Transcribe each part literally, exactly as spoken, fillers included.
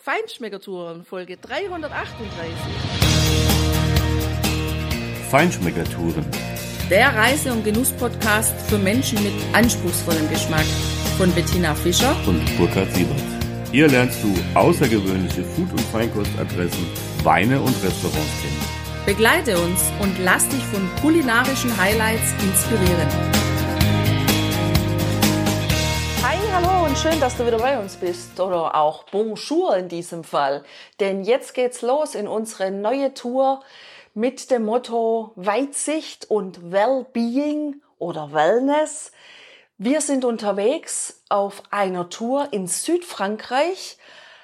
Feinschmeckertouren, Folge dreihundertachtunddreißig. Feinschmeckertouren. Der Reise- und Genuss-Podcast für Menschen mit anspruchsvollem Geschmack. Von Bettina Fischer und Burkhard Siebert. Hier lernst du außergewöhnliche Food- und Feinkostadressen, Weine und Restaurants kennen. Begleite uns und lass dich von kulinarischen Highlights inspirieren. Hi, hallo und schön, dass du wieder bei uns bist. Oder auch Bonjour in diesem Fall. Denn jetzt geht's los in unsere neue Tour mit dem Motto Weitsicht und Wellbeing oder Wellness. Wir sind unterwegs auf einer Tour in Südfrankreich,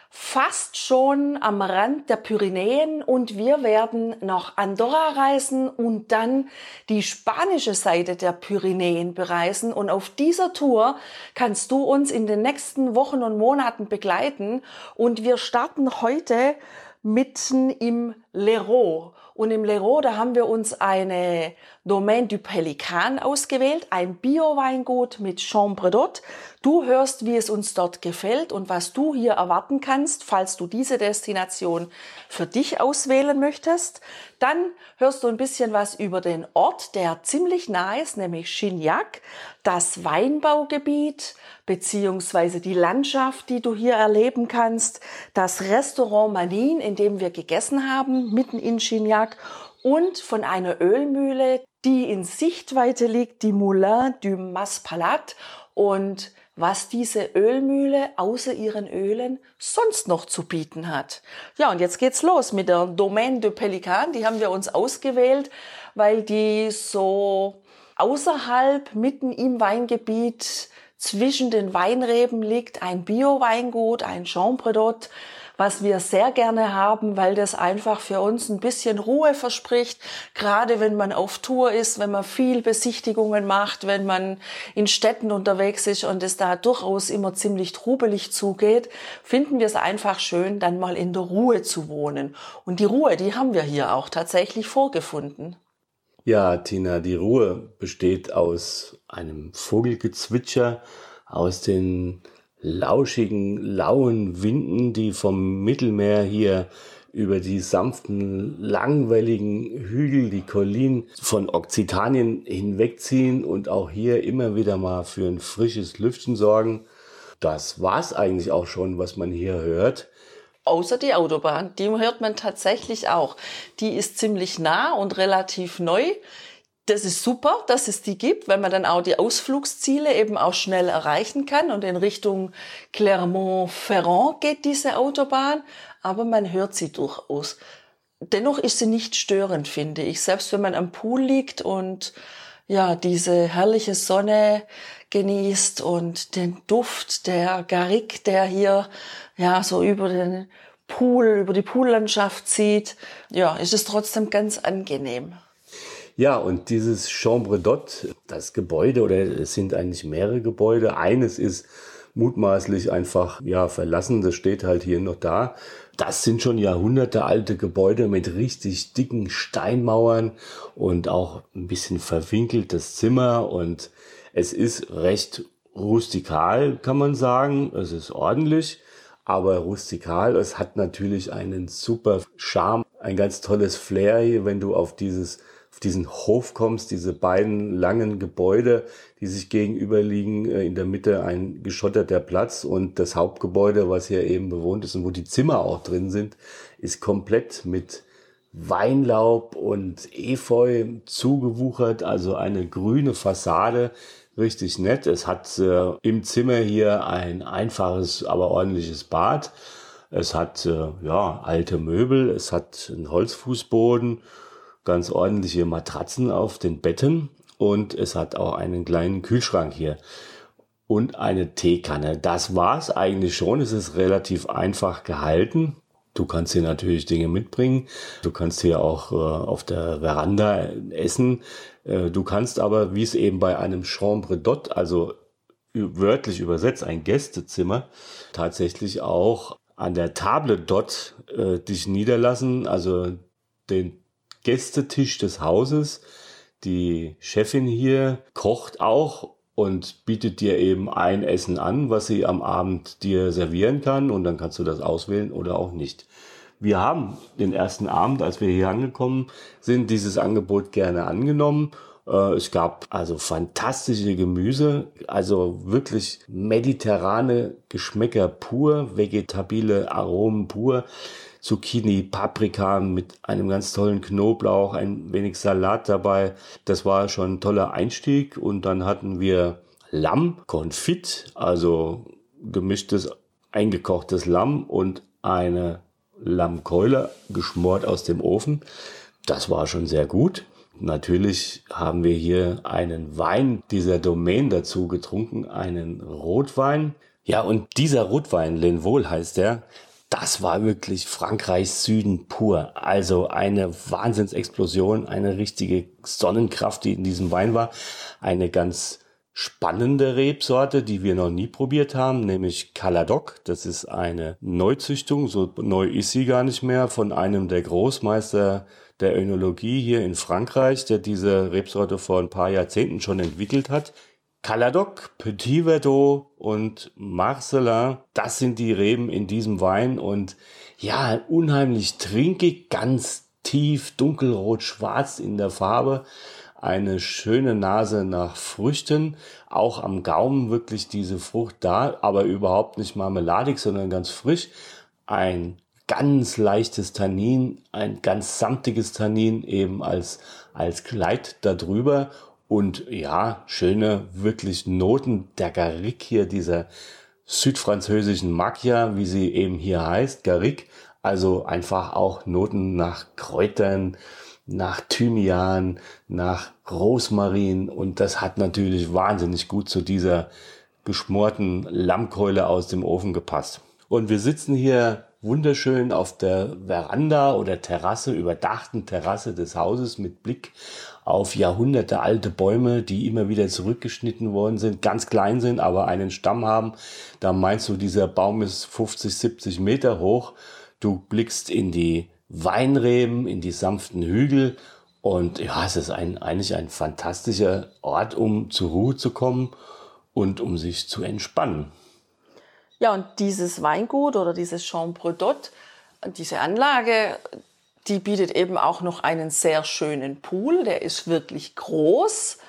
fast schon am Rand der Pyrenäen, und wir werden nach Andorra reisen und dann die spanische Seite der Pyrenäen bereisen. Und auf dieser Tour kannst du uns in den nächsten Wochen und Monaten begleiten. Und wir starten heute mitten im L'Hérault. Und im L'Hérault, da haben wir uns eine Domaine du Pélican ausgewählt, ein Bio-Weingut mit Chambre d'Hôte. Du hörst, wie es uns dort gefällt und was du hier erwarten kannst, falls du diese Destination für dich auswählen möchtest. Dann hörst du ein bisschen was über den Ort, der ziemlich nah ist, nämlich Chignac, das Weinbaugebiet beziehungsweise die Landschaft, die du hier erleben kannst, das Restaurant Manine, in dem wir gegessen haben, mitten in Chignac, und von einer Ölmühle, die in Sichtweite liegt, die Moulin du Mas-Palat, und was diese Ölmühle außer ihren Ölen sonst noch zu bieten hat. Ja, und jetzt geht's los mit der Domaine du Pélican. Die haben wir uns ausgewählt, weil die so außerhalb, mitten im Weingebiet, zwischen den Weinreben liegt, ein Bio-Weingut, ein Chambre d'Hôte, was wir sehr gerne haben, weil das einfach für uns ein bisschen Ruhe verspricht. Gerade wenn man auf Tour ist, wenn man viel Besichtigungen macht, wenn man in Städten unterwegs ist und es da durchaus immer ziemlich trubelig zugeht, finden wir es einfach schön, dann mal in der Ruhe zu wohnen. Und die Ruhe, die haben wir hier auch tatsächlich vorgefunden. Ja, Tina, die Ruhe besteht aus einem Vogelgezwitscher, aus den lauschigen, lauen Winden, die vom Mittelmeer hier über die sanften, langwelligen Hügel, die Collinen von Okzitanien hinwegziehen und auch hier immer wieder mal für ein frisches Lüftchen sorgen. Das war's eigentlich auch schon, was man hier hört. Außer die Autobahn, die hört man tatsächlich auch. Die ist ziemlich nah und relativ neu. Das ist super, dass es die gibt, weil man dann auch die Ausflugsziele eben auch schnell erreichen kann. Und in Richtung Clermont-Ferrand geht diese Autobahn, aber man hört sie durchaus. Dennoch ist sie nicht störend, finde ich. Selbst wenn man am Pool liegt und ja diese herrliche Sonne genießt und den Duft der Garrigue, der hier ja so über den Pool, über die Poollandschaft zieht, ja, ist es trotzdem ganz angenehm. Ja, und dieses Chambre d'Hôte, das Gebäude, oder es sind eigentlich mehrere Gebäude. Eines ist mutmaßlich einfach ja verlassen, das steht halt hier noch da. Das sind schon jahrhundertealte Gebäude mit richtig dicken Steinmauern und auch ein bisschen verwinkeltes Zimmer, und es ist recht rustikal, kann man sagen. Es ist ordentlich, aber rustikal. Es hat natürlich einen super Charme, ein ganz tolles Flair hier, wenn du auf dieses auf diesen Hof kommst, diese beiden langen Gebäude, die sich gegenüber liegen, in der Mitte ein geschotterter Platz, und das Hauptgebäude, was hier eben bewohnt ist und wo die Zimmer auch drin sind, ist komplett mit Weinlaub und Efeu zugewuchert, also eine grüne Fassade, richtig nett. Es hat äh, im Zimmer hier ein einfaches, aber ordentliches Bad. Es hat äh, ja alte Möbel, es hat einen Holzfußboden, ganz ordentliche Matratzen auf den Betten, und es hat auch einen kleinen Kühlschrank hier und eine Teekanne. Das war's eigentlich schon. Es ist relativ einfach gehalten. Du kannst hier natürlich Dinge mitbringen. Du kannst hier auch äh, auf der Veranda essen. Äh, du kannst aber, wie es eben bei einem Chambre d'Hôte, also wörtlich übersetzt ein Gästezimmer, tatsächlich auch an der Table d'Hôte äh, dich niederlassen, also den Gästetisch des Hauses. Die Chefin hier kocht auch und bietet dir eben ein Essen an, was sie am Abend dir servieren kann, und dann kannst du das auswählen oder auch nicht. Wir haben den ersten Abend, als wir hier angekommen sind, dieses Angebot gerne angenommen. Es gab also fantastische Gemüse, also wirklich mediterrane Geschmäcker pur, vegetabile Aromen pur, Zucchini, Paprika mit einem ganz tollen Knoblauch, ein wenig Salat dabei. Das war schon ein toller Einstieg. Und dann hatten wir Lamm, Confit, also gemischtes, eingekochtes Lamm und eine Lammkeule, geschmort aus dem Ofen. Das war schon sehr gut. Natürlich haben wir hier einen Wein dieser Domaine dazu getrunken, einen Rotwein. Ja, und dieser Rotwein, Lenvol heißt der, das war wirklich Frankreichs Süden pur. Also eine Wahnsinnsexplosion, eine richtige Sonnenkraft, die in diesem Wein war. Eine ganz spannende Rebsorte, die wir noch nie probiert haben, nämlich Caladoc. Das ist eine Neuzüchtung, so neu ist sie gar nicht mehr, von einem der Großmeister der Önologie hier in Frankreich, der diese Rebsorte vor ein paar Jahrzehnten schon entwickelt hat. Caladoc, Petit Verdot und Marcelin, das sind die Reben in diesem Wein, und ja, unheimlich trinkig, ganz tief, dunkelrot, schwarz in der Farbe. Eine schöne Nase nach Früchten, auch am Gaumen wirklich diese Frucht da, aber überhaupt nicht marmeladig, sondern ganz frisch. Ein ganz leichtes Tannin, ein ganz samtiges Tannin eben als, als Kleid darüber, und ja, schöne wirklich Noten der Garrigue hier, dieser südfranzösischen Macchia, wie sie eben hier heißt, Garrigue, also einfach auch Noten nach Kräutern, nach Thymian, nach Rosmarin, und das hat natürlich wahnsinnig gut zu dieser geschmorten Lammkeule aus dem Ofen gepasst. Und wir sitzen hier wunderschön auf der Veranda oder Terrasse, überdachten Terrasse des Hauses mit Blick auf jahrhundertealte Bäume, die immer wieder zurückgeschnitten worden sind, ganz klein sind, aber einen Stamm haben. Da meinst du, dieser Baum ist fünfzig, siebzig Meter hoch. Du blickst in die Weinreben, in die sanften Hügel, und ja, es ist ein, eigentlich ein fantastischer Ort, um zur Ruhe zu kommen und um sich zu entspannen. Ja, und dieses Weingut oder dieses Chambre d'Hôte, diese Anlage, die bietet eben auch noch einen sehr schönen Pool. Der ist wirklich groß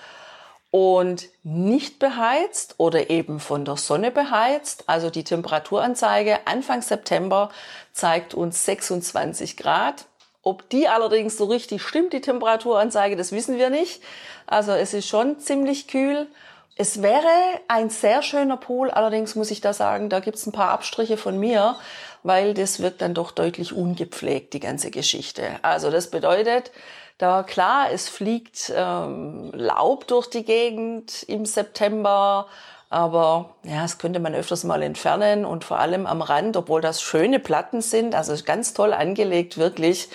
und nicht beheizt oder eben von der Sonne beheizt. Also die Temperaturanzeige Anfang September zeigt uns sechsundzwanzig Grad. Ob die allerdings so richtig stimmt, die Temperaturanzeige, das wissen wir nicht. Also es ist schon ziemlich kühl. Es wäre ein sehr schöner Pool, allerdings muss ich da sagen, da gibt's ein paar Abstriche von mir, weil das wirkt dann doch deutlich ungepflegt, die ganze Geschichte. Also das bedeutet, da klar, es fliegt ähm, Laub durch die Gegend im September, aber ja, das könnte man öfters mal entfernen, und vor allem am Rand, obwohl das schöne Platten sind, also ganz toll angelegt, wirklich,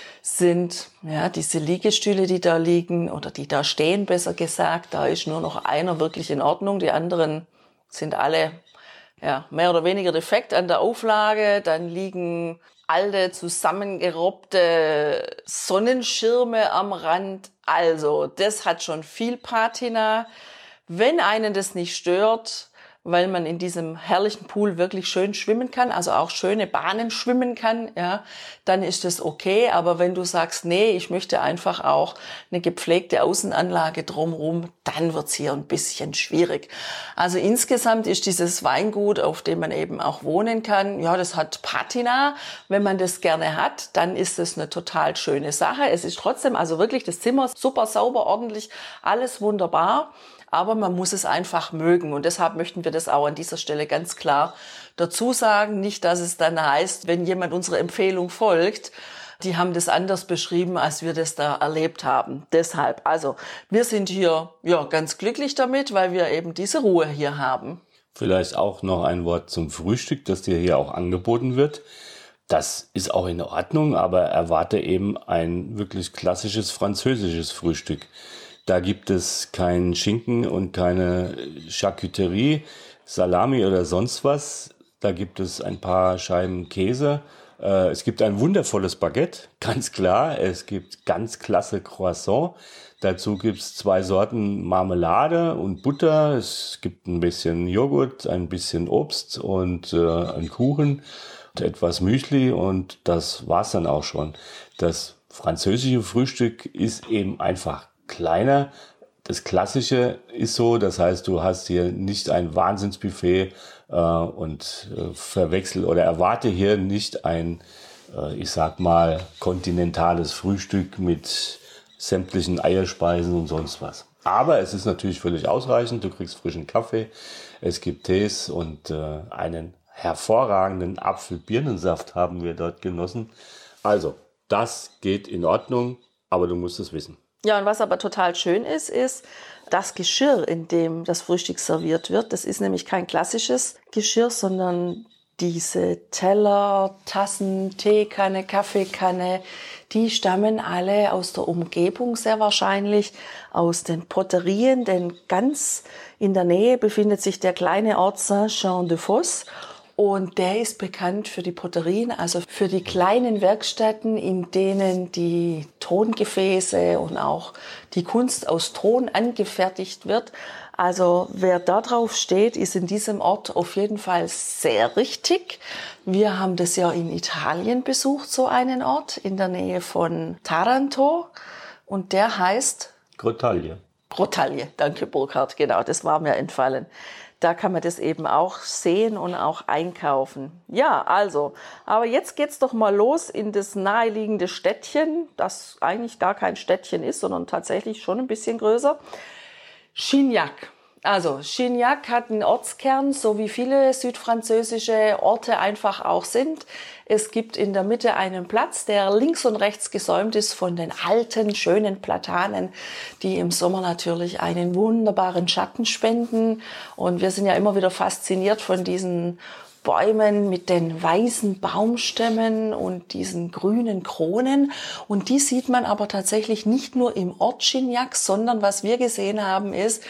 sind ja diese Liegestühle, die da liegen oder die da stehen, besser gesagt. Da ist nur noch einer wirklich in Ordnung. Die anderen sind alle ja mehr oder weniger defekt an der Auflage. Dann liegen alte, zusammengerobbte Sonnenschirme am Rand. Also, das hat schon viel Patina. Wenn einen das nicht stört, weil man in diesem herrlichen Pool wirklich schön schwimmen kann, also auch schöne Bahnen schwimmen kann, ja, dann ist das okay. Aber wenn du sagst, nee, ich möchte einfach auch eine gepflegte Außenanlage drumherum, dann wird's hier ein bisschen schwierig. Also insgesamt ist dieses Weingut, auf dem man eben auch wohnen kann, ja, das hat Patina. Wenn man das gerne hat, dann ist das eine total schöne Sache. Es ist trotzdem, also wirklich das Zimmer super sauber, ordentlich, alles wunderbar. Aber man muss es einfach mögen, und deshalb möchten wir das auch an dieser Stelle ganz klar dazu sagen. Nicht, dass es dann heißt, wenn jemand unserer Empfehlung folgt, die haben das anders beschrieben, als wir das da erlebt haben. Deshalb, also wir sind hier ja ganz glücklich damit, weil wir eben diese Ruhe hier haben. Vielleicht auch noch ein Wort zum Frühstück, das dir hier auch angeboten wird. Das ist auch in Ordnung, aber erwarte eben ein wirklich klassisches französisches Frühstück. Da gibt es keinen Schinken und keine Charcuterie, Salami oder sonst was. Da gibt es ein paar Scheiben Käse. Es gibt ein wundervolles Baguette, ganz klar. Es gibt ganz klasse Croissant. Dazu gibt es zwei Sorten Marmelade und Butter. Es gibt ein bisschen Joghurt, ein bisschen Obst und äh, einen Kuchen und etwas Müsli. Und das war's dann auch schon. Das französische Frühstück ist eben einfach kleiner. Das Klassische ist so, das heißt, du hast hier nicht ein Wahnsinnsbuffet äh, und äh, verwechsel oder erwarte hier nicht ein, äh, ich sag mal, kontinentales Frühstück mit sämtlichen Eierspeisen und sonst was. Aber es ist natürlich völlig ausreichend. Du kriegst frischen Kaffee, es gibt Tees und äh, einen hervorragenden Apfel-Birnensaft haben wir dort genossen. Also, das geht in Ordnung, aber du musst es wissen. Ja, und was aber total schön ist, ist das Geschirr, in dem das Frühstück serviert wird. Das ist nämlich kein klassisches Geschirr, sondern diese Teller, Tassen, Teekanne, Kaffeekanne, die stammen alle aus der Umgebung, sehr wahrscheinlich aus den Poterien, denn ganz in der Nähe befindet sich der kleine Ort Saint-Jean-de-Fosse. Und der ist bekannt für die Poterien, also für die kleinen Werkstätten, in denen die Tongefäße und auch die Kunst aus Ton angefertigt wird. Also wer da drauf steht, ist in diesem Ort auf jeden Fall sehr richtig. Wir haben das ja in Italien besucht, so einen Ort in der Nähe von Taranto. Und der heißt? Grottaglie. Grottaglie, danke Burkhard, genau, das war mir entfallen. Da kann man das eben auch sehen und auch einkaufen. Ja, also, aber jetzt geht's doch mal los in das naheliegende Städtchen, das eigentlich gar kein Städtchen ist, sondern tatsächlich schon ein bisschen größer. Chignac. Also, Chignac hat einen Ortskern, so wie viele südfranzösische Orte einfach auch sind. Es gibt in der Mitte einen Platz, der links und rechts gesäumt ist von den alten, schönen Platanen, die im Sommer natürlich einen wunderbaren Schatten spenden. Und wir sind ja immer wieder fasziniert von diesen Bäumen mit den weißen Baumstämmen und diesen grünen Kronen. Und die sieht man aber tatsächlich nicht nur im Ort Chignac, sondern was wir gesehen haben ist,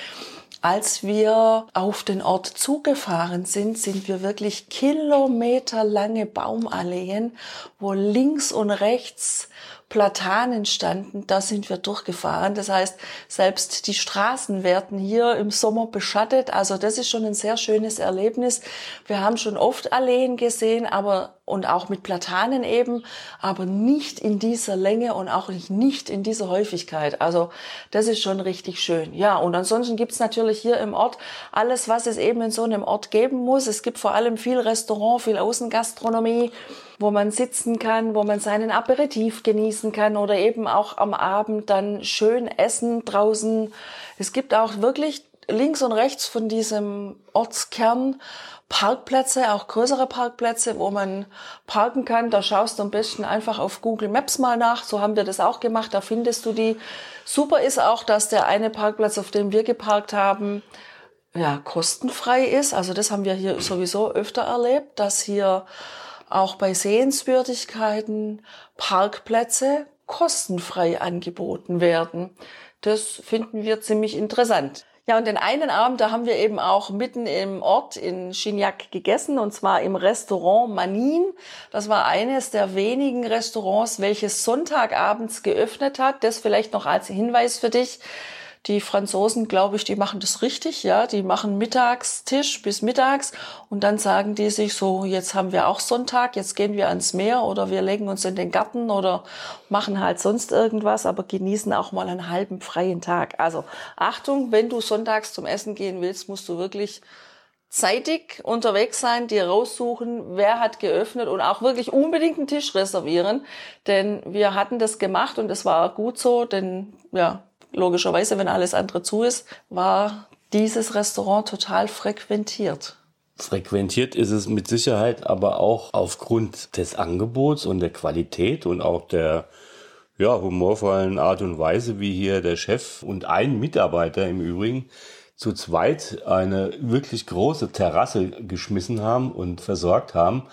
als wir auf den Ort zugefahren sind, sind wir wirklich kilometerlange Baumalleen, wo links und rechts Platanen standen. Da sind wir durchgefahren. Das heißt, selbst die Straßen werden hier im Sommer beschattet. Also das ist schon ein sehr schönes Erlebnis. Wir haben schon oft Alleen gesehen, aber und auch mit Platanen eben, aber nicht in dieser Länge und auch nicht in dieser Häufigkeit. Also das ist schon richtig schön. Ja, und ansonsten gibt's natürlich hier im Ort alles, was es eben in so einem Ort geben muss. Es gibt vor allem viel Restaurant, viel Außengastronomie, wo man sitzen kann, wo man seinen Aperitif genießen kann oder eben auch am Abend dann schön essen draußen. Es gibt auch wirklich links und rechts von diesem Ortskern Parkplätze, auch größere Parkplätze, wo man parken kann. Da schaust du am besten einfach auf Google Maps mal nach. So haben wir das auch gemacht. Da findest du die. Super ist auch, dass der eine Parkplatz, auf dem wir geparkt haben, ja, kostenfrei ist. Also das haben wir hier sowieso öfter erlebt, dass hier auch bei Sehenswürdigkeiten Parkplätze kostenfrei angeboten werden. Das finden wir ziemlich interessant. Ja, und den einen Abend, da haben wir eben auch mitten im Ort in Chignac gegessen, und zwar im Restaurant Manin. Das war eines der wenigen Restaurants, welches Sonntagabends geöffnet hat. Das vielleicht noch als Hinweis für dich. Die Franzosen, glaube ich, die machen das richtig, ja. Die machen Mittagstisch bis mittags und dann sagen die sich so, jetzt haben wir auch Sonntag, jetzt gehen wir ans Meer oder wir legen uns in den Garten oder machen halt sonst irgendwas, aber genießen auch mal einen halben freien Tag. Also Achtung, wenn du sonntags zum Essen gehen willst, musst du wirklich zeitig unterwegs sein, dir raussuchen, wer hat geöffnet und auch wirklich unbedingt einen Tisch reservieren, denn wir hatten das gemacht und es war gut so, denn ja, logischerweise, wenn alles andere zu ist, war dieses Restaurant total frequentiert. Frequentiert ist es mit Sicherheit, aber auch aufgrund des Angebots und der Qualität und auch der ja, humorvollen Art und Weise, wie hier der Chef und ein Mitarbeiter im Übrigen zu zweit eine wirklich große Terrasse geschmissen haben und versorgt haben.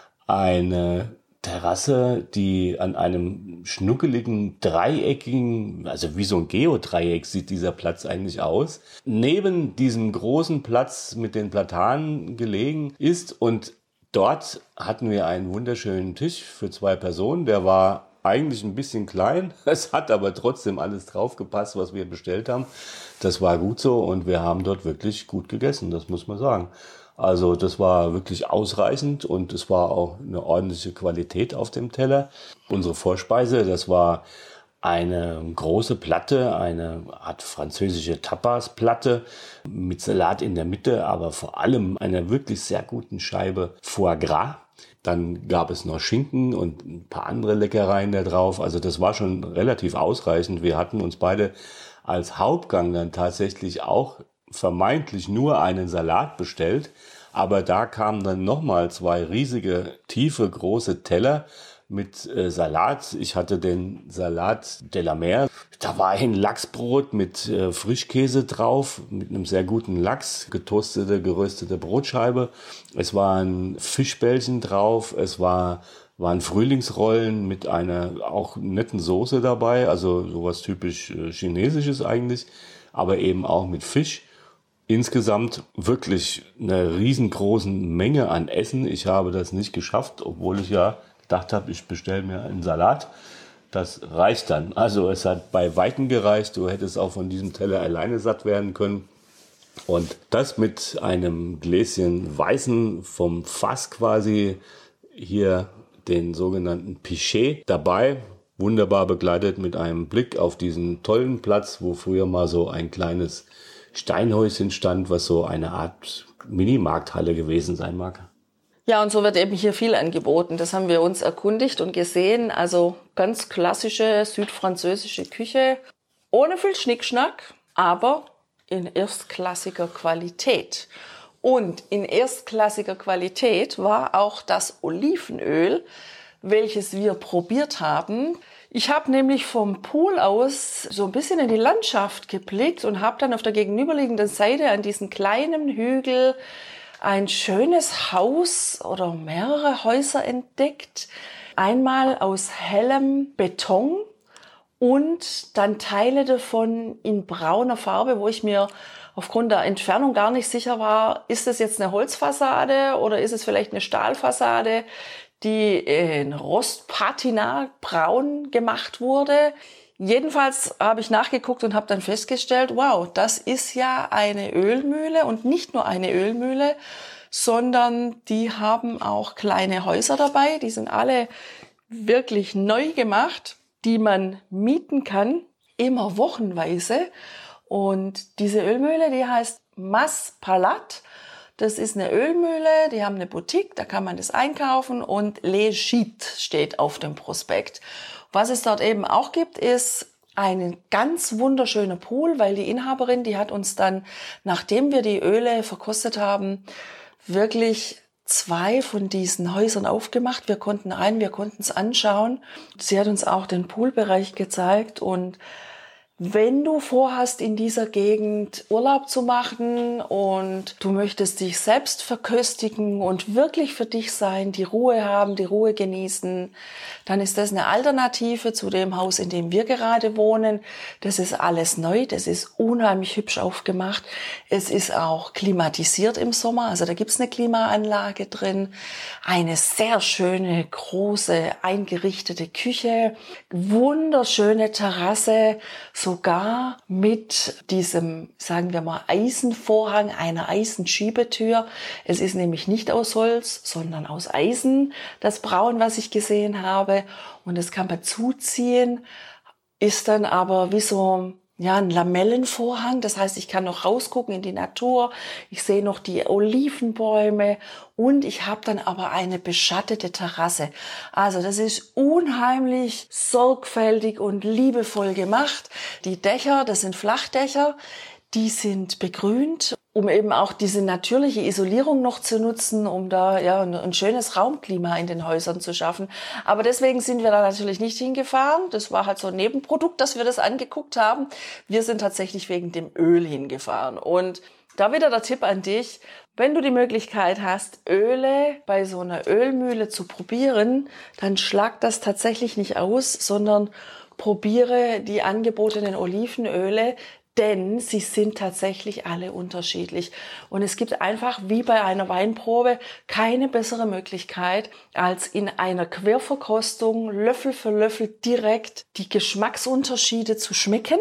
Eine Terrasse, die an einem schnuckeligen, dreieckigen, also wie so ein Geodreieck sieht dieser Platz eigentlich aus, neben diesem großen Platz mit den Platanen gelegen ist und dort hatten wir einen wunderschönen Tisch für zwei Personen. Der war eigentlich ein bisschen klein. Es hat aber trotzdem alles draufgepasst, was wir bestellt haben. Das war gut so und wir haben dort wirklich gut gegessen, das muss man sagen. Also das war wirklich ausreichend und es war auch eine ordentliche Qualität auf dem Teller. Unsere Vorspeise, das war eine große Platte, eine Art französische Tapas-Platte mit Salat in der Mitte, aber vor allem einer wirklich sehr guten Scheibe Foie Gras. Dann gab es noch Schinken und ein paar andere Leckereien da drauf. Also das war schon relativ ausreichend. Wir hatten uns beide als Hauptgang dann tatsächlich auch vermeintlich nur einen Salat bestellt. Aber da kamen dann nochmal zwei riesige, tiefe, große Teller mit äh, Salat. Ich hatte den Salat de la Mer. Da war ein Lachsbrot mit äh, Frischkäse drauf, mit einem sehr guten Lachs, getoastete, geröstete Brotscheibe. Es waren Fischbällchen drauf, es war, waren Frühlingsrollen mit einer auch netten Soße dabei, also sowas typisch äh, Chinesisches eigentlich, aber eben auch mit Fisch. Insgesamt wirklich eine riesengroßen Menge an Essen. Ich habe das nicht geschafft, obwohl ich ja gedacht habe, ich bestelle mir einen Salat. Das reicht dann. Also es hat bei Weitem gereicht. Du hättest auch von diesem Teller alleine satt werden können. Und das mit einem Gläschen Weißen vom Fass quasi, hier den sogenannten Pichet dabei. Wunderbar begleitet mit einem Blick auf diesen tollen Platz, wo früher mal so ein kleines Steinhäuschen stand, was so eine Art Mini-Markthalle gewesen sein mag. Ja, und so wird eben hier viel angeboten. Das haben wir uns erkundigt und gesehen. Also ganz klassische südfranzösische Küche, ohne viel Schnickschnack, aber in erstklassiger Qualität. Und in erstklassiger Qualität war auch das Olivenöl, welches wir probiert haben. Ich habe nämlich vom Pool aus so ein bisschen in die Landschaft geblickt und habe dann auf der gegenüberliegenden Seite an diesen kleinen Hügel ein schönes Haus oder mehrere Häuser entdeckt. Einmal aus hellem Beton und dann Teile davon in brauner Farbe, wo ich mir aufgrund der Entfernung gar nicht sicher war, ist das jetzt eine Holzfassade oder ist es vielleicht eine Stahlfassade, die in Rostpatina braun gemacht wurde. Jedenfalls habe ich nachgeguckt und habe dann festgestellt, wow, das ist ja eine Ölmühle und nicht nur eine Ölmühle, sondern die haben auch kleine Häuser dabei. Die sind alle wirklich neu gemacht, die man mieten kann, immer wochenweise. Und diese Ölmühle, die heißt Mas Palat. Das ist eine Ölmühle, die haben eine Boutique, da kann man das einkaufen und Les Gîtes steht auf dem Prospekt. Was es dort eben auch gibt, ist ein ganz wunderschöner Pool, weil die Inhaberin, die hat uns dann, nachdem wir die Öle verkostet haben, wirklich zwei von diesen Häusern aufgemacht. Wir konnten rein, wir konnten es anschauen. Sie hat uns auch den Poolbereich gezeigt und wenn du vorhast, in dieser Gegend Urlaub zu machen und du möchtest dich selbst verköstigen und wirklich für dich sein, die Ruhe haben, die Ruhe genießen, dann ist das eine Alternative zu dem Haus, in dem wir gerade wohnen. Das ist alles neu, das ist unheimlich hübsch aufgemacht. Es ist auch klimatisiert im Sommer, also da gibt's eine Klimaanlage drin. Eine sehr schöne, große, eingerichtete Küche, wunderschöne Terrasse, sogar mit diesem, sagen wir mal, Eisenvorhang, einer Eisenschiebetür. Es ist nämlich nicht aus Holz, sondern aus Eisen, das Braun, was ich gesehen habe. Und das kann man zuziehen, ist dann aber wie so ja, ein Lamellenvorhang. Das heißt, ich kann noch rausgucken in die Natur. Ich sehe noch die Olivenbäume und ich habe dann aber eine beschattete Terrasse. Also das ist unheimlich sorgfältig und liebevoll gemacht. Die Dächer, das sind Flachdächer, die sind begrünt, um eben auch diese natürliche Isolierung noch zu nutzen, um da ja ein schönes Raumklima in den Häusern zu schaffen. Aber deswegen sind wir da natürlich nicht hingefahren. Das war halt so ein Nebenprodukt, dass wir das angeguckt haben. Wir sind tatsächlich wegen dem Öl hingefahren. Und da wieder der Tipp an dich, wenn du die Möglichkeit hast, Öle bei so einer Ölmühle zu probieren, dann schlag das tatsächlich nicht aus, sondern probiere die angebotenen Olivenöle, Denn sie sind tatsächlich alle unterschiedlich. Und es gibt einfach, wie bei einer Weinprobe, keine bessere Möglichkeit, als in einer Querverkostung Löffel für Löffel direkt die Geschmacksunterschiede zu schmecken,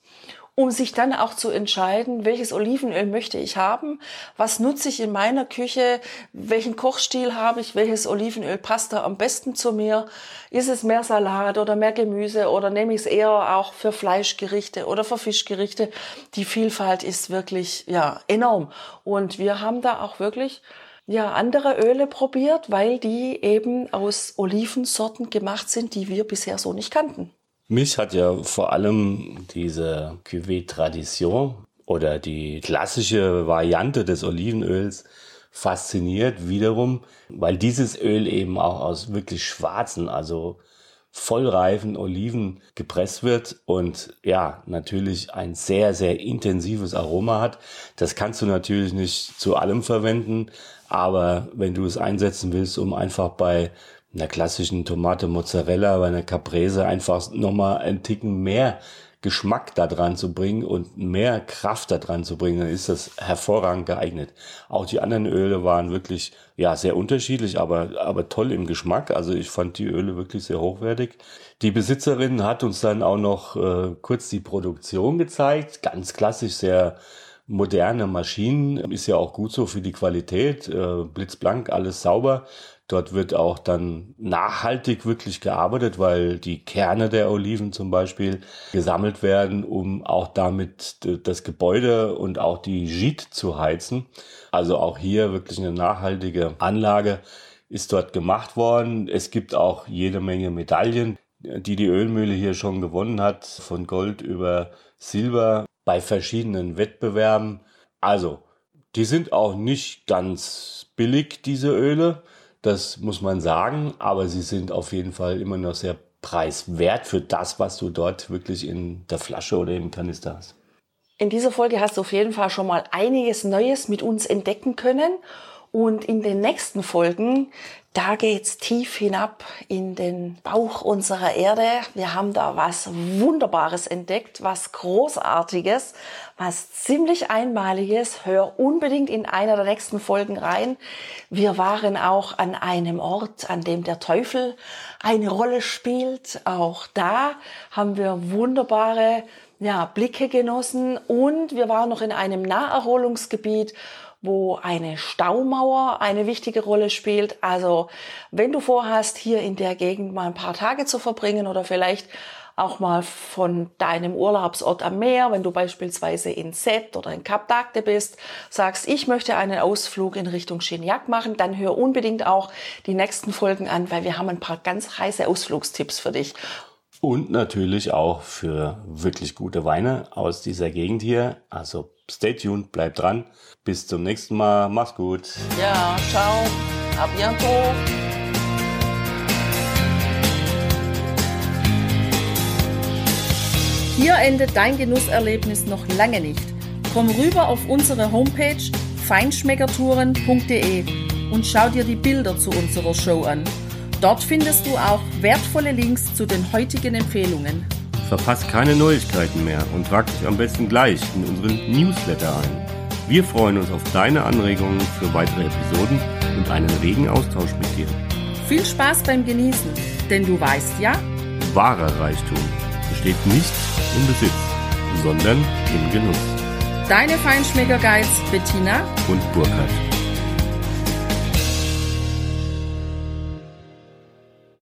um sich dann auch zu entscheiden, welches Olivenöl möchte ich haben, was nutze ich in meiner Küche, welchen Kochstil habe ich, welches Olivenöl passt da am besten zu mir, ist es mehr Salat oder mehr Gemüse oder nehme ich es eher auch für Fleischgerichte oder für Fischgerichte. Die Vielfalt ist wirklich ja enorm und wir haben da auch wirklich ja andere Öle probiert, weil die eben aus Olivensorten gemacht sind, die wir bisher so nicht kannten. Mich hat ja vor allem diese Cuvée Tradition oder die klassische Variante des Olivenöls fasziniert wiederum, weil dieses Öl eben auch aus wirklich schwarzen, also vollreifen Oliven gepresst wird und ja, natürlich ein sehr, sehr intensives Aroma hat. Das kannst du natürlich nicht zu allem verwenden, aber wenn du es einsetzen willst, um einfach bei einer klassischen Tomate Mozzarella, bei einer Caprese einfach nochmal einen Ticken mehr Geschmack da dran zu bringen und mehr Kraft da dran zu bringen, dann ist das hervorragend geeignet. Auch die anderen Öle waren wirklich, ja, sehr unterschiedlich, aber, aber toll im Geschmack. Also ich fand die Öle wirklich sehr hochwertig. Die Besitzerin hat uns dann auch noch äh, kurz die Produktion gezeigt. Ganz klassisch, sehr moderne Maschinen. Ist ja auch gut so für die Qualität. Äh, blitzblank, alles sauber. Dort wird auch dann nachhaltig wirklich gearbeitet, weil die Kerne der Oliven zum Beispiel gesammelt werden, um auch damit das Gebäude und auch die Gîte zu heizen. Also auch hier wirklich eine nachhaltige Anlage ist dort gemacht worden. Es gibt auch jede Menge Medaillen, die die Ölmühle hier schon gewonnen hat, von Gold über Silber bei verschiedenen Wettbewerben. Also, die sind auch nicht ganz billig, diese Öle. Das muss man sagen, aber sie sind auf jeden Fall immer noch sehr preiswert für das, was du dort wirklich in der Flasche oder im Kanister hast. In dieser Folge hast du auf jeden Fall schon mal einiges Neues mit uns entdecken können. Und in den nächsten Folgen, da geht's tief hinab in den Bauch unserer Erde. Wir haben da was Wunderbares entdeckt, was Großartiges, was ziemlich Einmaliges. Hör unbedingt in einer der nächsten Folgen rein. Wir waren auch an einem Ort, an dem der Teufel eine Rolle spielt. Auch da haben wir wunderbare ja, Blicke genossen. Und wir waren noch in einem Naherholungsgebiet, wo eine Staumauer eine wichtige Rolle spielt. Also wenn du vorhast, hier in der Gegend mal ein paar Tage zu verbringen oder vielleicht auch mal von deinem Urlaubsort am Meer, wenn du beispielsweise in Sète oder in Cap d'Agde bist, sagst, ich möchte einen Ausflug in Richtung Chignac machen, dann hör unbedingt auch die nächsten Folgen an, weil wir haben ein paar ganz heiße Ausflugstipps für dich. Und natürlich auch für wirklich gute Weine aus dieser Gegend hier. Also stay tuned, bleib dran. Bis zum nächsten Mal. Mach's gut. Ja, ciao. A bientôt. Hier endet dein Genusserlebnis noch lange nicht. Komm rüber auf unsere Homepage feinschmeckertouren punkt de und schau dir die Bilder zu unserer Show an. Dort findest du auch wertvolle Links zu den heutigen Empfehlungen. Verpasst keine Neuigkeiten mehr und trag dich am besten gleich in unseren Newsletter ein. Wir freuen uns auf deine Anregungen für weitere Episoden und einen regen Austausch mit dir. Viel Spaß beim Genießen, denn du weißt ja, wahrer Reichtum besteht nicht im Besitz, sondern im Genuss. Deine Feinschmecker-Guides Bettina und Burkhard.